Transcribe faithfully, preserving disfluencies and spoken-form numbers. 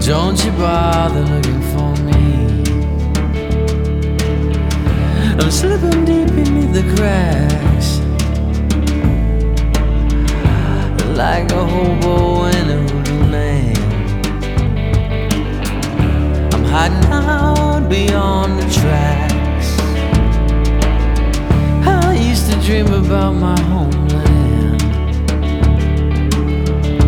Don't you bother looking for me. I'm slipping deep beneath the cracks, like a hobo in a voodoo land. I'm hiding out beyond the tracks. I used to dream about my homeland.